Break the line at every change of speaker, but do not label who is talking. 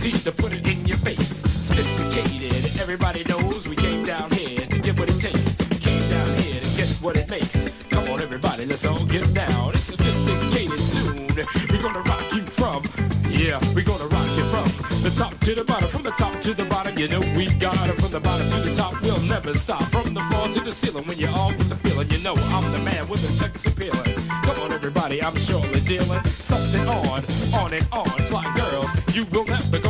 ability to put it in your face. Sophisticated, everybody knows we came down here to get what it takes. We came down here to get what it makes. Come on, everybody, let's all get down. It's a sophisticated tune. We're gonna rock you from, yeah, we're gonna rock you from the top to the bottom, from the top to the bottom. You know we got it from the bottom to the top. We'll never stop from the floor to the ceiling. When you're all with the feeling, you know I'm the man with the sex appealing. Come on, everybody, I'm surely dealing something on and on. Fly girls, you will never go.